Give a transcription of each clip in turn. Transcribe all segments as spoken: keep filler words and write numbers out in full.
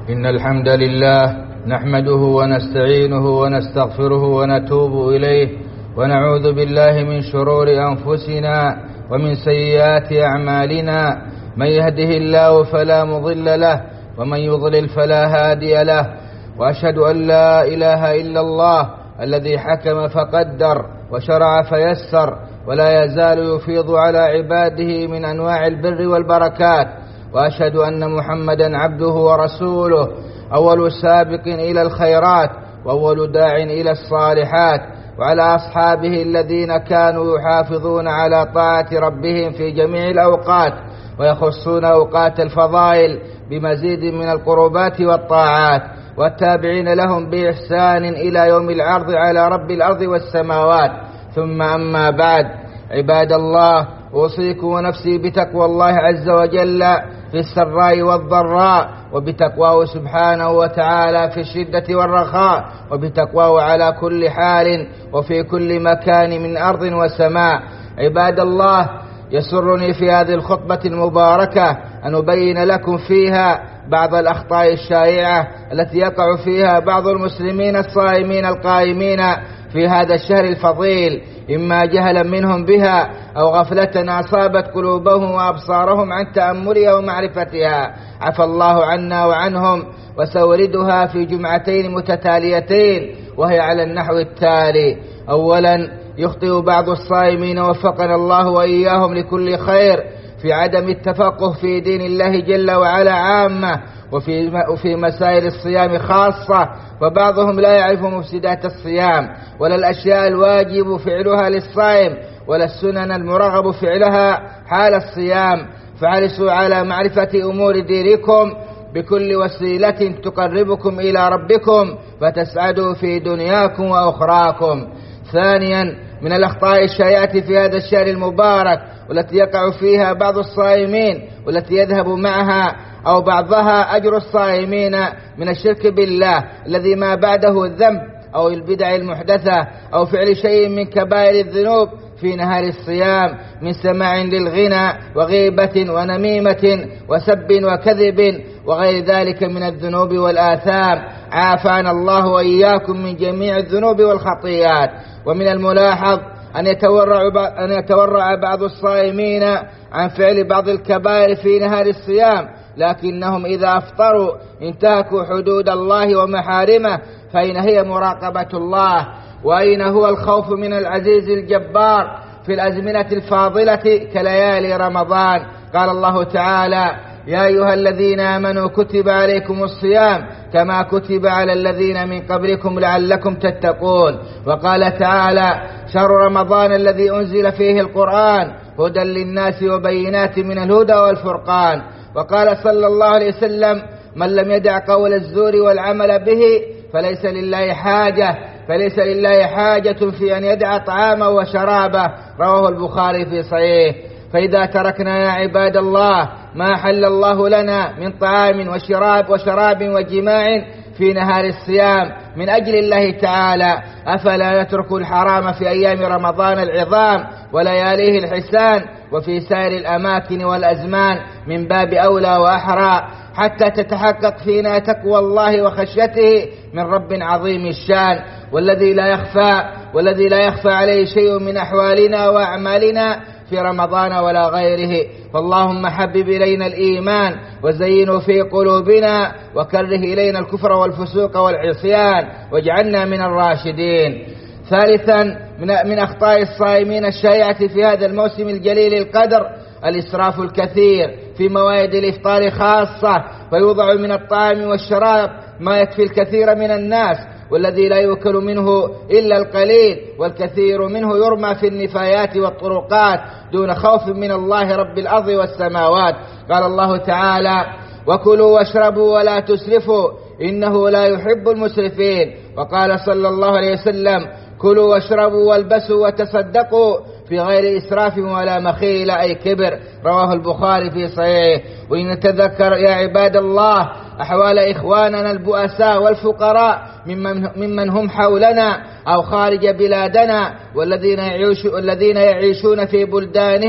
إن الحمد لله نحمده ونستعينه ونستغفره ونتوب إليه ونعوذ بالله من شرور أنفسنا ومن سيئات أعمالنا. من يهده الله فلا مضل له ومن يضلل فلا هادي له، وأشهد أن لا إله إلا الله الذي حكم فقدر وشرع فيسر، ولا يزال يفيض على عباده من أنواع البر والبركات. وأشهد أن محمدا عبده ورسوله، أول سابق إلى الخيرات وأول داع إلى الصالحات، وعلى أصحابه الذين كانوا يحافظون على طاعة ربهم في جميع الأوقات، ويخصون أوقات الفضائل بمزيد من القربات والطاعات، والتابعين لهم بإحسان إلى يوم العرض على رب الأرض والسماوات. ثم أما بعد، عباد الله، أوصيكم ونفسي بتقوى الله عز وجل في السراء والضراء، وبتقواه سبحانه وتعالى في الشدة والرخاء، وبتقواه على كل حال وفي كل مكان من أرض وسماء. عباد الله، يسرني في هذه الخطبة المباركة أن أبين لكم فيها بعض الأخطاء الشائعة التي يقع فيها بعض المسلمين الصائمين القائمين في هذا الشهر الفضيل، إما جهلا منهم بها أو غفلة أصابت قلوبهم وأبصارهم عن تأملها ومعرفتها، عفى الله عنا وعنهم. وسوردها في جمعتين متتاليتين، وهي على النحو التالي: أولا، يخطئ بعض الصائمين وفقنا الله وإياهم لكل خير في عدم التفقه في دين الله جل وعلا عامة، وفي وفي مسائل الصيام خاصة، وبعضهم لا يعرف مفسدات الصيام ولا الأشياء الواجب فعلها للصائم ولا السنن المرغب فعلها حال الصيام. فحرصوا على معرفة أمور دينكم بكل وسيلة تقربكم إلى ربكم فتسعدوا في دنياكم وأخراكم. ثانيا، من الأخطاء الشائعة في هذا الشهر المبارك والتي يقع فيها بعض الصائمين والتي يذهب معها أو بعضها أجر الصائمين من الشرك بالله الذي ما بعده الذنب أو البدع المحدثة أو فعل شيء من كبائر الذنوب في نهار الصيام من سماع للغنى وغيبة ونميمة وسب وكذب وغير ذلك من الذنوب والآثام. عافانا الله وإياكم من جميع الذنوب والخطيئات. ومن الملاحظ أن يتورع أن يتورع بعض الصائمين عن فعل بعض الكبائر في نهار الصيام، لكنهم إذا أفطروا انتهكوا حدود الله ومحارمه، فأين هي مراقبة الله؟ وأين هو الخوف من العزيز الجبار في الأزمنة الفاضلة كليالي رمضان؟ قال الله تعالى: يا أيها الذين آمنوا كتب عليكم الصيام كما كتب على الذين من قبلكم لعلكم تتقون. وقال تعالى: شهر رمضان الذي أنزل فيه القرآن هدى للناس وبينات من الهدى والفرقان. وقال صلى الله عليه وسلم: من لم يدع قول الزور والعمل به فليس لله حاجة فليس لله حاجة في أن يدع طعامه وشرابه. رواه البخاري في صحيح. فإذا تركنا يا عباد الله ما حل الله لنا من طعام وشراب وشراب وجماع في نهار الصيام من أجل الله تعالى، أفلا نترك الحرام في أيام رمضان العظام ولياليه الحسان وفي سائر الأماكن والأزمان من باب أولى وأحرى، حتى تتحقق فينا تقوى الله وخشيته من رب عظيم الشان، والذي لا يخفى والذي لا يخفى عليه شيء من أحوالنا وأعمالنا في رمضان ولا غيره. فاللهم حبب إلينا الإيمان وزينه في قلوبنا، وكره إلينا الكفر والفسوق والعصيان، واجعلنا من الراشدين. ثالثا، من أخطاء الصائمين الشائعة في هذا الموسم الجليل القدر الإسراف الكثير في موائد الإفطار خاصة، فيوضع من الطعام والشراب ما يكفي الكثير من الناس، والذي لا يؤكل منه إلا القليل، والكثير منه يرمى في النفايات والطرقات دون خوف من الله رب الأرض والسماوات. قال الله تعالى: وكلوا واشربوا ولا تسرفوا إنه لا يحب المسرفين. وقال صلى الله عليه وسلم: كلوا واشربوا والبسوا وتصدقوا في غير إسراف ولا مخيل أي كبر. رواه البخاري في صحيح. وإن نتذكر يا عباد الله أحوال إخواننا البؤساء والفقراء ممن, ممن هم حولنا أو خارج بلادنا والذين يعيش الذين يعيشون في بلدانهم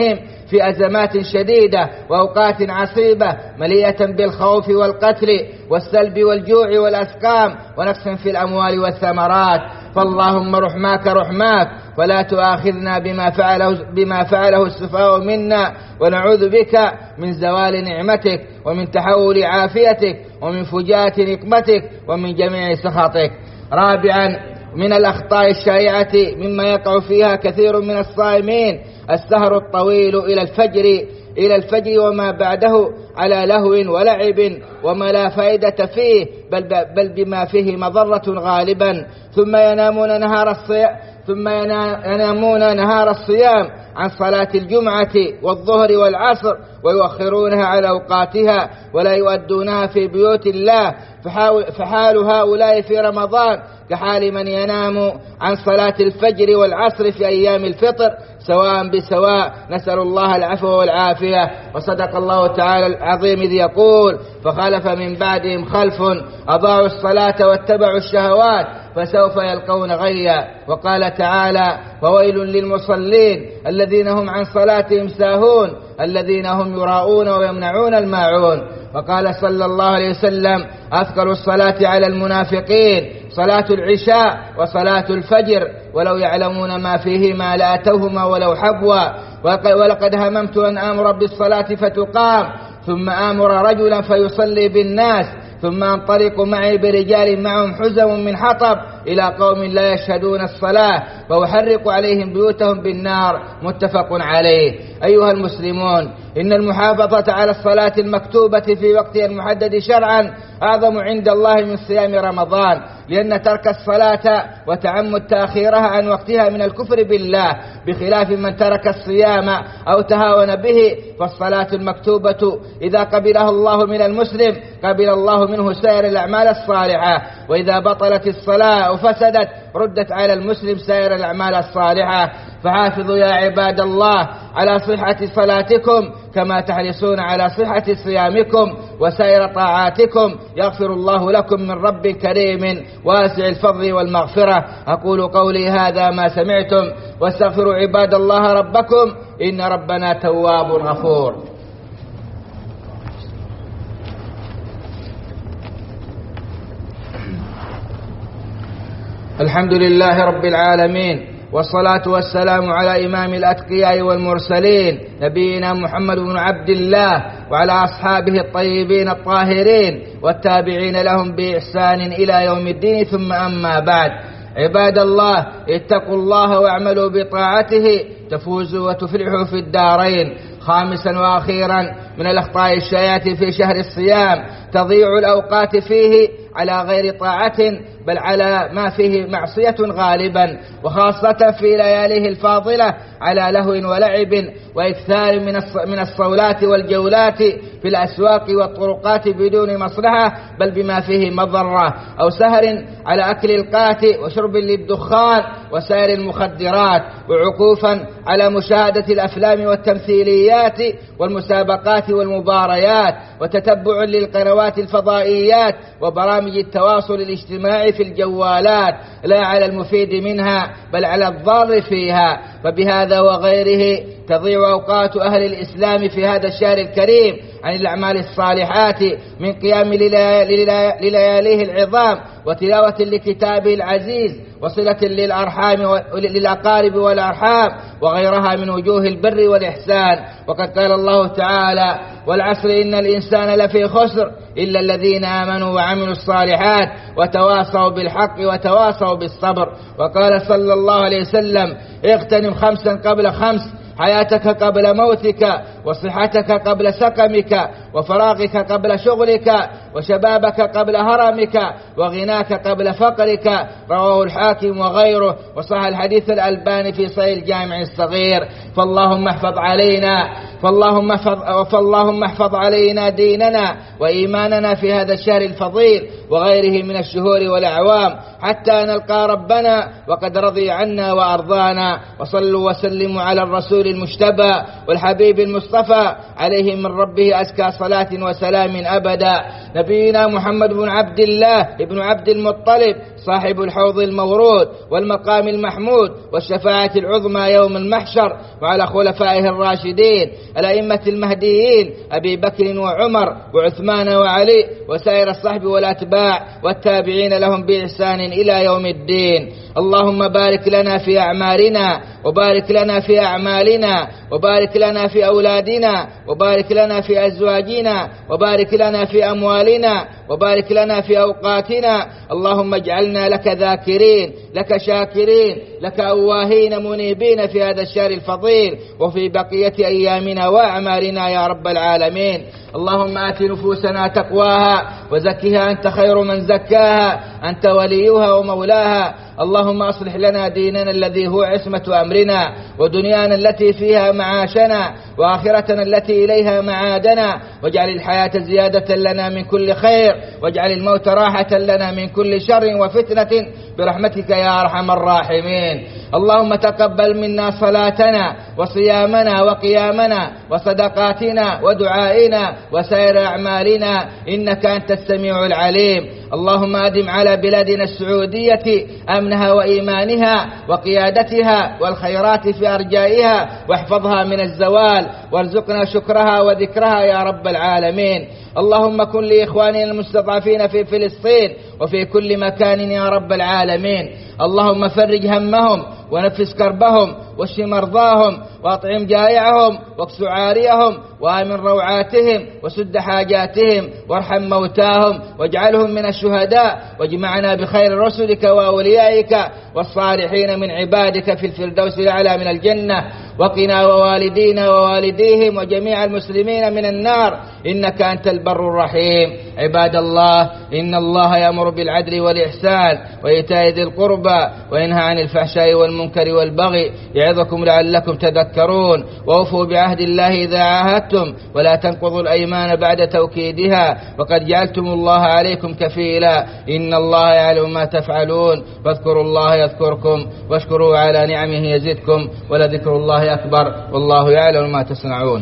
في أزمات شديدة وأوقات عصيبة مليئة بالخوف والقتل والسلب والجوع والأسقام ونقص في الأموال والثمرات. فاللهم رحماك رحماك ولا تؤاخذنا بما فعله, بما فعله السفهاء منا، ونعوذ بك من زوال نعمتك ومن تحول عافيتك ومن فجاءة نقمتك ومن جميع سخطك. رابعا، من الأخطاء الشائعة مما يقع فيها كثير من الصائمين السهر الطويل إلى الفجر إلى الفجر وما بعده على لهو ولعب وما لا فائدة فيه، بل, بل بما فيه مضرة غالبا، ثم ينامون نهار الصيام ثم ينامون نهار الصيام عن صلاة الجمعة والظهر والعصر ويؤخرونها على أوقاتها ولا يؤدونها في بيوت الله، فحال هؤلاء في رمضان كحال من ينام عن صلاة الفجر والعصر في أيام الفطر سواء بسواء، نسأل الله العفو والعافية. وصدق الله تعالى العظيم إذ يقول: فخلف من بعدهم خلف أضاعوا الصلاة واتبعوا الشهوات فسوف يلقون غيا. وقال تعالى: فويل للمصلين الذين هم عن صلاتهم ساهون الذين هم يراءون ويمنعون الماعون. وقال صلى الله عليه وسلم: أثقل الصلاة على المنافقين صلاة العشاء وصلاة الفجر ولو يعلمون ما فيهما لأتوهما ولو حبوا. ولقد هممت أن آمر بالصلاة فتقام ثم آمر رجلا فيصلي بالناس ثم أنطلق معي برجال معهم حزم من حطب إلى قوم لا يشهدون الصلاة وأحرق عليهم بيوتهم بالنار. متفق عليه. أيها المسلمون، إن المحافظة على الصلاة المكتوبة في وقتها المحدد شرعا أعظم عند الله من صيام رمضان، لأن ترك الصلاة وتعمد تأخيرها عن وقتها من الكفر بالله، بخلاف من ترك الصيام أو تهاون به. فالصلاة المكتوبة إذا قبلها الله من المسلم قبل الله منه سائر الأعمال الصالحة، وإذا بطلت الصلاة أو فسدت ردت على المسلم سائر الأعمال الصالحة. فحافظوا يا عباد الله على صحة صلاتكم كما تحرصون على صحة صيامكم وسائر طاعاتكم، يغفر الله لكم من رب كريم واسع الفضل والمغفرة. أقول قولي هذا ما سمعتم، واستغفروا عباد الله ربكم إن ربنا تواب غفور. الحمد لله رب العالمين، والصلاة والسلام على إمام الأتقياء والمرسلين نبينا محمد بن عبد الله وعلى أصحابه الطيبين الطاهرين والتابعين لهم بإحسان إلى يوم الدين، ثم أما بعد. عباد الله، اتقوا الله واعملوا بطاعته تفوزوا وتفلحوا في الدارين. خامسا وأخيرا، من الأخطاء الشائعة في شهر الصيام تضيع الأوقات فيه على غير طاعة بل على ما فيه معصية غالبا، وخاصة في لياليه الفاضلة على لهو ولعب وإكثار من الصولات والجولات في الأسواق والطرقات بدون مصلحة بل بما فيه مضرة، أو سهر على أكل القات وشرب للدخان وسائر المخدرات، وعكوفا على مشاهدة الأفلام والتمثيليات والمسابقات والمباريات، وتتبع للقنوات الفضائيات وبرامج التواصل الاجتماعي في الجوالات لا على المفيد منها بل على الضار فيها. فبهذا وغيره تضيع أوقات أهل الإسلام في هذا الشهر الكريم عن الأعمال الصالحات من قيام للياليه العظام وتلاوة لكتابه العزيز وصلة للأرحام للأقارب والأرحام وغيرها من وجوه البر والإحسان. وقد قال الله تعالى: والعصر إن الإنسان لفي خسر إلا الذين آمنوا وعملوا الصالحات وتواصوا بالحق وتواصوا بالصبر. وقال صلى الله عليه وسلم: اغتنم خمسا قبل خمس، حياتك قبل موتك، وصحتك قبل سقمك، وفراغك قبل شغلك، وشبابك قبل هرمك، وغناك قبل فقرك. رواه الحاكم وغيره، وصح الحديث الألباني في صحيح الجامع الصغير. فاللهم احفظ علينا فاللهم احفظ فاللهم احفظ علينا ديننا وإيماننا في هذا الشهر الفضيل وغيره من الشهور والأعوام حتى نلقى ربنا وقد رضي عنا وأرضانا. وصلوا وسلموا على الرسول المجتبى والحبيب المصطفى عليه من ربه أزكى صلاة وسلام أبدا. نبينا محمد بن عبد الله ابن عبد المطلب صاحب الحوض المورود والمقام المحمود والشفاعة العظمى يوم المحشر، وعلى خلفائه الراشدين الأئمة المهديين أبي بكر وعمر وعثمان وعلي وسائر الصحب والأتباع والتابعين لهم بإحسان إلى يوم الدين. اللهم بارك لنا في أعمالنا، وبارك لنا في أعمالنا، وبارك لنا في أولادنا، وبارك لنا في أزواجنا، وبارك لنا في أموالنا، وبارك لنا في أوقاتنا. اللهم اجعلنا لك ذاكرين، لك شاكرين، لك أواهين منيبين في هذا الشهر الفضيل وفي بقية أيامنا وأعمالنا يا رب العالمين. اللهم آت نفوسنا تقواها وزكها أنت خير من زكاها، أنت وليها ومولاها. اللهم أصلح لنا ديننا الذي هو عصمة أمرنا، ودنيانا التي فيها معاشنا، وآخرتنا التي إليها معادنا، واجعل الحياة زيادة لنا من كل خير، واجعل الموت راحة لنا من كل شر وفتنة برحمتك يا أرحم الراحمين. اللهم تقبل منا صلاتنا وصيامنا وقيامنا وصدقاتنا ودعائنا وسائر أعمالنا، إنك أنت السميع العليم. اللهم أدم على بلادنا السعودية أمنها وإيمانها وقيادتها والخيرات في أرجائها، واحفظها من الزوال، وارزقنا شكرها وذكرها يا رب العالمين. اللهم كن لإخواننا المستضعفين في فلسطين وفي كل مكان يا رب العالمين. اللهم فرج همهم ونفس كربهم واشف مرضاهم واطعم جائعهم واكس عاريهم وآمن روعاتهم وسد حاجاتهم وارحم موتاهم واجعلهم من الشهداء، واجمعنا بخير رسلك وأوليائك والصالحين من عبادك في الفردوس الأعلى من الجنة. وقنا ووالدينا ووالديهم وجميع المسلمين من النار، إنك أنت البر الرحيم. عباد الله، إن الله يأمر بالعدل والإحسان وإيتاء ذي القربى وينهى عن الفحشاء والمنكر والبغي، يعظكم لعلكم تذكرون. وأوفوا بعهد الله إذا عاهدتم، ولا تنقضوا الأيمان بعد توكيدها، وقد جعلتم الله عليكم كفيلا، إن الله يعلم ما تفعلون. فاذكروا الله يذكركم، واشكروا على نعمه يزدكم، ولذكر الله أكبر، والله يعلم ما تصنعون.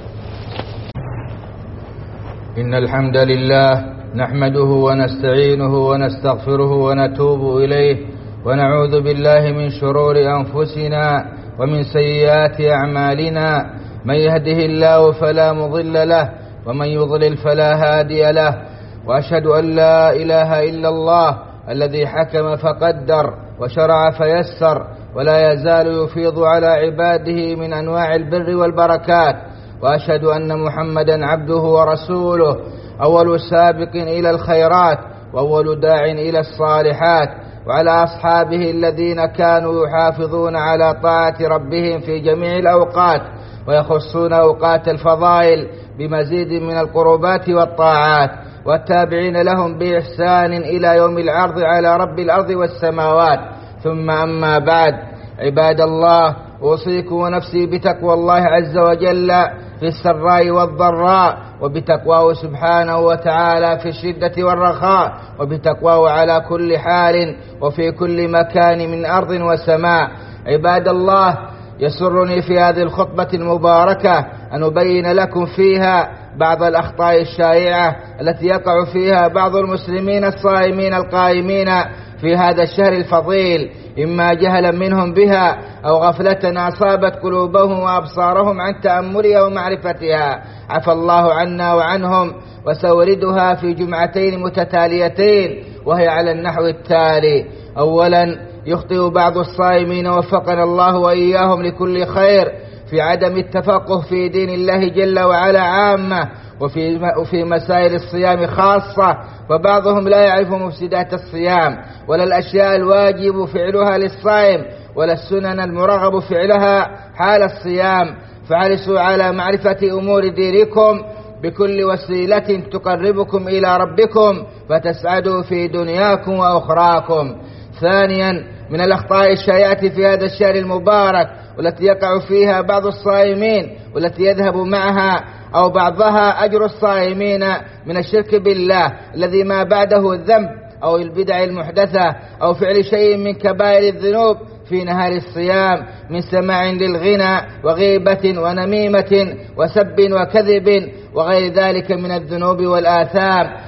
إن الحمد لله نحمده ونستعينه ونستغفره ونتوب إليه، ونعوذ بالله من شرور أنفسنا ومن سيئات أعمالنا. من يهده الله فلا مضل له، ومن يضلل فلا هادي له. وأشهد أن لا إله إلا الله الذي حكم فقدر وشرع فيسر، ولا يزال يفيض على عباده من أنواع البر والبركات. وأشهد أن محمدا عبده ورسوله، أول سابق إلى الخيرات وأول داع إلى الصالحات، وعلى أصحابه الذين كانوا يحافظون على طاعة ربهم في جميع الأوقات، ويخصون أوقات الفضائل بمزيد من القربات والطاعات، والتابعين لهم بإحسان إلى يوم العرض على رب الأرض والسماوات. ثم أما بعد، عباد الله، أوصيكم ونفسي بتقوى الله عز وجل في السراء والضراء، وبتقواه سبحانه وتعالى في الشدة والرخاء، وبتقواه على كل حال وفي كل مكان من أرض وسماء. عباد الله، يسرني في هذه الخطبة المباركة أن أبين لكم فيها بعض الأخطاء الشائعة التي يقع فيها بعض المسلمين الصائمين القائمين في هذا الشهر الفضيل، إما جهلا منهم بها أو غفلة أصابت قلوبهم وأبصارهم عن تأملها ومعرفتها، عفى الله عنا وعنهم. وسوردها في جمعتين متتاليتين، وهي على النحو التالي: أولا، يخطئ بعض الصائمين وفقنا الله وإياهم لكل خير في عدم التفقه في دين الله جل وعلا عامة، وفي وفي مسائل الصيام خاصة، فبعضهم لا يعرف مفسدات الصيام، ولا الأشياء الواجب فعلها للصائم، ولا السنن المرغب فعلها حال الصيام. فحرصوا على معرفة أمور دينكم بكل وسيلة تقربكم إلى ربكم، فتسعدوا في دنياكم وأخراكم. ثانيا، من الأخطاء الشائعة في هذا الشهر المبارك والتي يقع فيها بعض الصائمين، والتي يذهب معها أو بعضها أجر الصائمين، من الشرك بالله الذي ما بعده الذنب، أو البدع المحدثة، أو فعل شيء من كبائر الذنوب في نهار الصيام، من سماع للغنى وغيبة ونميمة وسب وكذب وغير ذلك من الذنوب والآثام،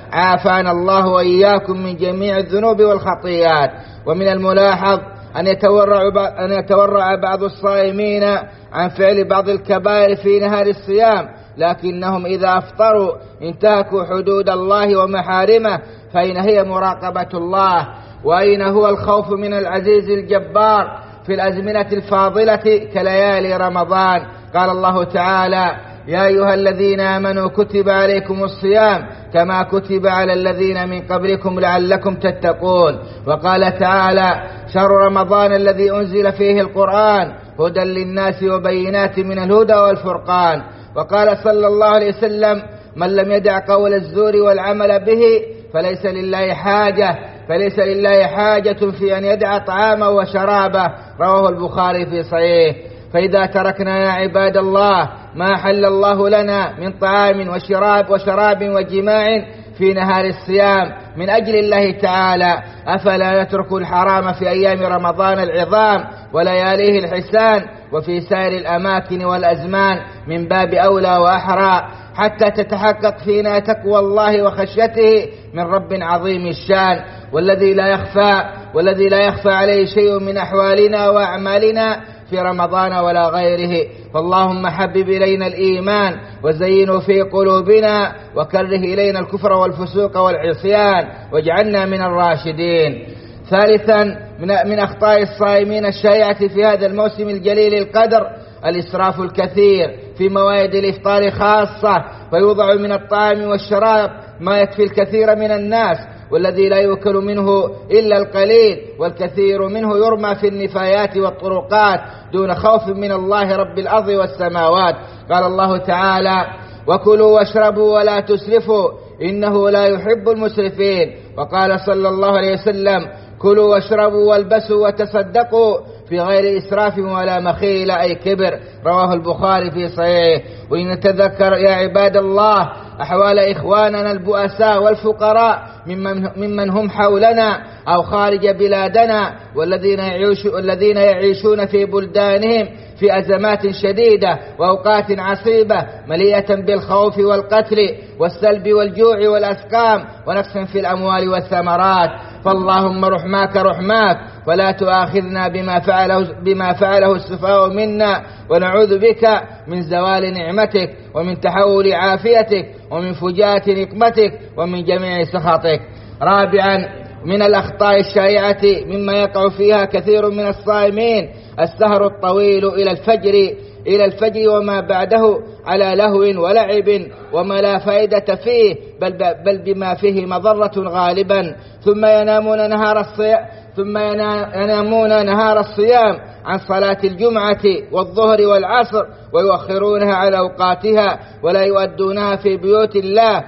عافانا الله وإياكم من جميع الذنوب والخطيئات. ومن الملاحظ أن يتورع أن يتورع بعض الصائمين عن فعل بعض الكبائر في نهار الصيام، لكنهم إذا أفطروا انتهكوا حدود الله ومحارمه، فأين هي مراقبة الله؟ وأين هو الخوف من العزيز الجبار في الأزمنة الفاضلة كليالي رمضان؟ قال الله تعالى: يا أيها الذين آمنوا كتب عليكم الصيام كما كتب على الذين من قبلكم لعلكم تتقون. وقال تعالى: شهر رمضان الذي أنزل فيه القرآن هدى للناس وبينات من الهدى والفرقان. وقال صلى الله عليه وسلم: من لم يدع قول الزور والعمل به فليس لله حاجة فليس لله حاجة في أن يدع طعامه وشرابه. رواه البخاري في صحيح. فإذا تركنا يا عباد الله ما حل الله لنا من طعام وشراب وشراب وجماع في نهار الصيام من أجل الله تعالى، أفلا نترك الحرام في أيام رمضان العظام ولياليه الحسان وفي سائر الأماكن والأزمان من باب أولى وأحرى، حتى تتحقق فينا تقوى الله وخشيته من رب عظيم الشان، والذي لا يخفى والذي لا يخفى عليه شيء من أحوالنا وأعمالنا في رمضان ولا غيره. فاللهم حبب إلينا الإيمان وزينه في قلوبنا وكره إلينا الكفر والفسوق والعصيان واجعلنا من الراشدين. ثالثا من أخطاء الصائمين الشائعة في هذا الموسم الجليل القدر الإسراف الكثير في موائد الإفطار خاصة، فيوضع من الطعام والشراب ما يكفي الكثير من الناس، والذي لا يؤكل منه إلا القليل، والكثير منه يرمى في النفايات والطرقات دون خوف من الله رب الأرض والسماوات. قال الله تعالى: وكلوا واشربوا ولا تسرفوا إنه لا يحب المسرفين. وقال صلى الله عليه وسلم: كلوا واشربوا والبسوا وتصدقوا في غير إسراف ولا مخيل أي كبر. رواه البخاري في صحيح. وإن نتذكر يا عباد الله أحوال إخواننا البؤساء والفقراء ممن, ممن هم حولنا أو خارج بلادنا، والذين يعيشون, الذين يعيشون في بلدانهم في أزمات شديدة وأوقات عصيبة مليئة بالخوف والقتل والسلب والجوع والأسقام ونقص في الأموال والثمرات، فاللهم رحماك رحماك ولا تؤاخذنا بما فعله, بما فعله السفهاء منا، ونعوذ بك من زوال نعمتك ومن تحول عافيتك ومن فجاءة نقمتك ومن جميع سخطك. رابعا من الأخطاء الشائعة مما يقع فيها كثير من الصائمين السهر الطويل إلى الفجر إلى الفجر وما بعده على لهو ولعب وما لا فائدة فيه، بل, بل بما فيه مضرة غالبا، ثم ينامون نهار الصيام ثم ينامون نهار الصيام عن صلاة الجمعة والظهر والعصر ويؤخرونها على أوقاتها ولا يؤدونها في بيوت الله،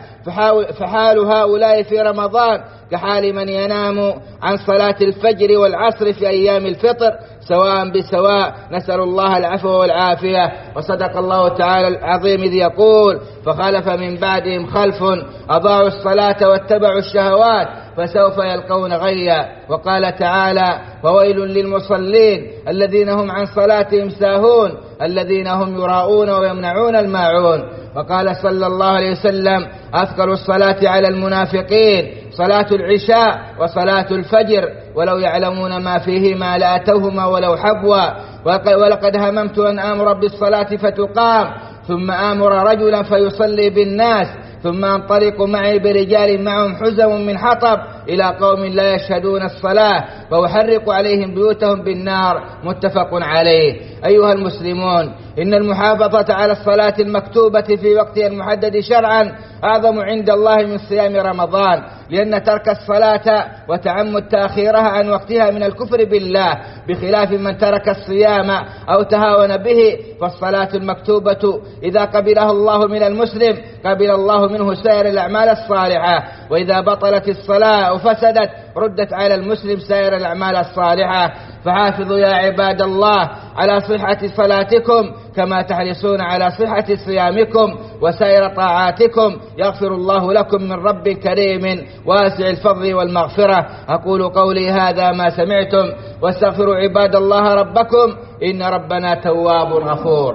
فحال هؤلاء في رمضان كحال من ينام عن صلاة الفجر والعصر في أيام الفطر سواء بسواء، نسأل الله العفو والعافية. وصدق الله تعالى العظيم إذ يقول: فخلف من بعدهم خلف أضاعوا الصلاة واتبعوا الشهوات فسوف يلقون غيا. وقال تعالى: فويل للمصلين الذين هم عن صلاتهم ساهون الذين هم يراءون ويمنعون الماعون. وقال صلى الله عليه وسلم: أثقل الصلاة على المنافقين صلاة العشاء وصلاة الفجر ولو يعلمون ما فيهما لأتوهما ولو حبوا. ولقد هممت أن آمر بالصلاة فتقام ثم آمر رجلا فيصلي بالناس ثم أنطلق معي برجال معهم حزم من حطب إلى قوم لا يشهدون الصلاة فأحرق عليهم بيوتهم بالنار. متفق عليه. أيها المسلمون، إن المحافظة على الصلاة المكتوبة في وقتها المحدد شرعا أعظم عند الله من صيام رمضان، لأن ترك الصلاة وتعمد تأخيرها عن وقتها من الكفر بالله، بخلاف من ترك الصيام أو تهاون به. فالصلاة المكتوبة إذا قبلها الله من المسلم قبل الله منه سائر الأعمال الصالحة، وإذا بطلت الصلاة أو فسدت ردت على المسلم سائر الأعمال الصالحة. فحافظوا يا عباد الله على صحة صلاتكم كما تحرصون على صحة صيامكم وسائر طاعاتكم، يغفر الله لكم من رب كريم واسع الفضل والمغفرة. أقول قولي هذا ما سمعتم، واستغفروا عباد الله ربكم إن ربنا تواب غفور.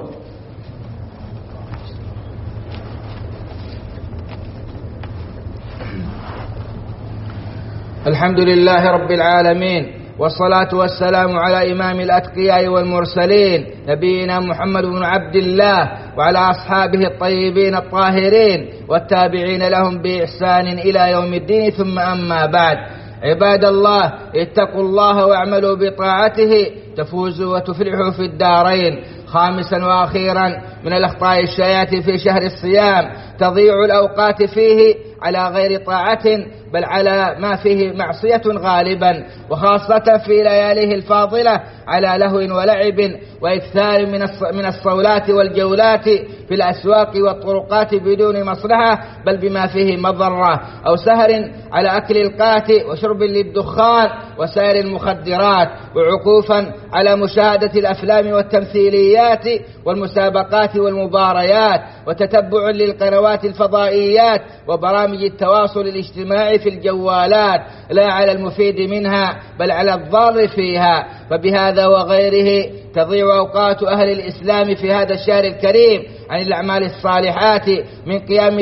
الحمد لله رب العالمين، والصلاة والسلام على إمام الأتقياء والمرسلين نبينا محمد بن عبد الله وعلى أصحابه الطيبين الطاهرين والتابعين لهم بإحسان إلى يوم الدين، ثم أما بعد. عباد الله، اتقوا الله واعملوا بطاعته تفوزوا وتفلحوا في الدارين. خامسا وأخيرا من الأخطاء الشائعة في شهر الصيام تضيع الأوقات فيه على غير طاعة، بل على ما فيه معصية غالبا، وخاصة في لياليه الفاضلة على لهو ولعب وإكثار من الصولات والجولات في الأسواق والطرقات بدون مصلحة، بل بما فيه مضرة، أو سهر على أكل القات وشرب للدخان وسائر المخدرات، وعكوفا على مشاهدة الأفلام والتمثيليات والمسابقات والمباريات، وتتبع للقنوات الفضائيات وبرامج التواصل الاجتماعي في الجوالات، لا على المفيد منها بل على الضار فيها. فبهذا وغيره تضيع أوقات أهل الإسلام في هذا الشهر الكريم عن الأعمال الصالحات من قيام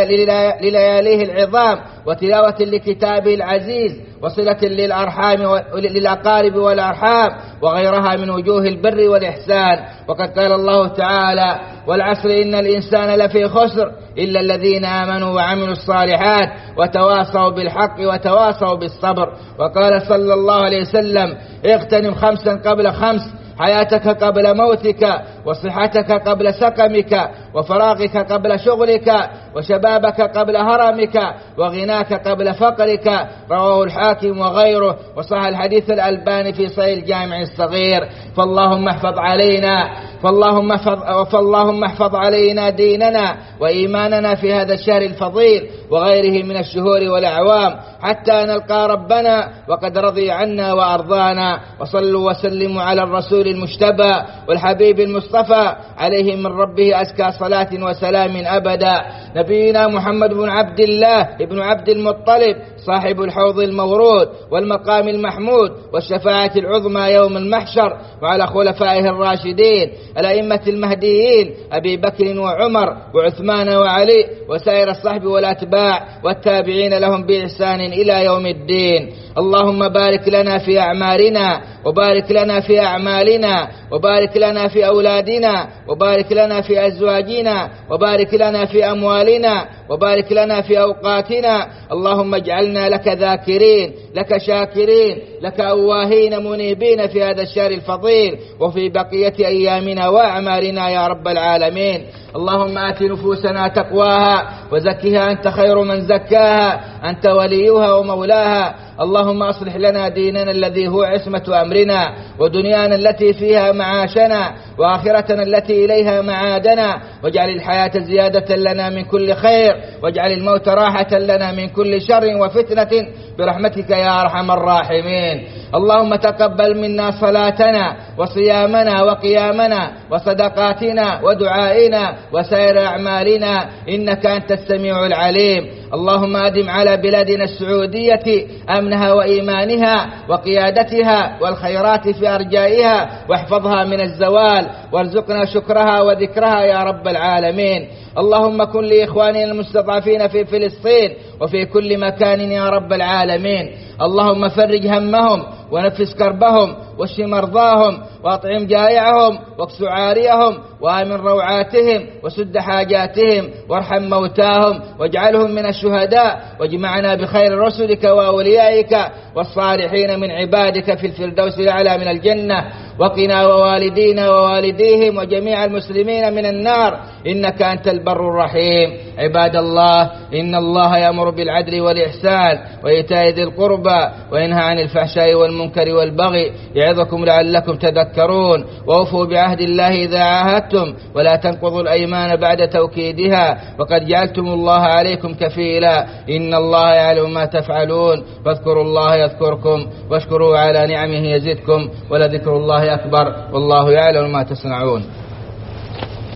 للياليه العظام وتلاوة لكتابه العزيز وصلة للأرحام للأقارب والأرحام وغيرها من وجوه البر والإحسان. وقد قال الله تعالى: والعصر إن الإنسان لفي خسر إلا الذين آمنوا وعملوا الصالحات وتواصوا بالحق وتواصوا بالصبر. وقال صلى الله عليه وسلم: اغتنم خمسا قبل خمس، حياتك قبل موتك، وصحتك قبل سقمك، وفراغك قبل شغلك، وشبابك قبل هرمك، وغناك قبل فقرك. رواه الحاكم وغيره، وصح الحديث الألباني في صحيح الجامع الصغير. فاللهم احفظ علينا فاللهم احفظ فاللهم احفظ علينا ديننا وإيماننا في هذا الشهر الفضيل وغيره من الشهور والأعوام، حتى نلقى ربنا وقد رضي عنا وأرضانا. وصلوا وسلموا على الرسول المجتبى والحبيب المصطفى عليه من ربه أزكى صلاة وسلام أبدا، نبينا محمد بن عبد الله ابن عبد المطلب صاحب الحوض المورود والمقام المحمود والشفاعة العظمى يوم المحشر، وعلى خلفائه الراشدين الأئمة المهديين أبي بكر وعمر وعثمان وعلي وسائر الصحب والأتباع والتابعين لهم بإحسان إلى يوم الدين. اللهم بارك لنا في أعمالنا، وبارك لنا في أعمالنا، وبارك لنا في أولادنا، وبارك لنا في أزواجنا، وبارك لنا في أموالنا، وبارك لنا في أوقاتنا. اللهم اجعلنا لك ذاكرين، لك شاكرين، لك أواهين منيبين في هذا الشهر الفضيل وفي بقية أيامنا وأعمالنا يا رب العالمين. اللهم آت نفوسنا تقواها وزكها أنت خير من زكاها، أنت وليها ومولاها. اللهم أصلح لنا ديننا الذي هو عصمة أمرنا، ودنيانا التي فيها معاشنا، وآخرتنا التي إليها معادنا، واجعل الحياة زيادة لنا من كل خير، واجعل الموت راحة لنا من كل شر وفتنة برحمتك يا أرحم الراحمين. اللهم تقبل منا صلاتنا وصيامنا وقيامنا وصدقاتنا ودعائنا وسائر أعمالنا، إنك أنت السميع العليم. اللهم أدم على بلادنا السعودية أمنها وإيمانها وقيادتها والخيرات في أرجائها، واحفظها من الزوال، وارزقنا شكرها وذكرها يا رب العالمين. اللهم كن لإخواننا المستضعفين في فلسطين وفي كل مكان يا رب العالمين. اللهم فرج همهم ونفس كربهم واشف مرضاهم واطعم جائعهم واكس عاريهم وآمن روعاتهم وسد حاجاتهم وارحم موتاهم واجعلهم من الشهداء، واجمعنا بخير رسلك وأوليائك والصالحين من عبادك في الفردوس الأعلى من الجنة. وقنا ووالدينا ووالديهم وجميع المسلمين من النار، إنك أنت البر الرحيم. عباد الله، إن الله يأمر بالعدل والإحسان وإيتاء ذي القربى وينهى عن الفحشاء والمنكر والبغي، يعظكم لعلكم تذكرون. وأوفوا بعهد الله إذا عاهدتم، ولا تنقضوا الأيمان بعد توكيدها، وقد جعلتم الله عليكم كفيلا، إن الله يعلم ما تفعلون. فاذكروا الله يذكركم، واشكروا على نعمه يزدكم، ولذكر الله أكبر، والله يعلم ما تصنعون.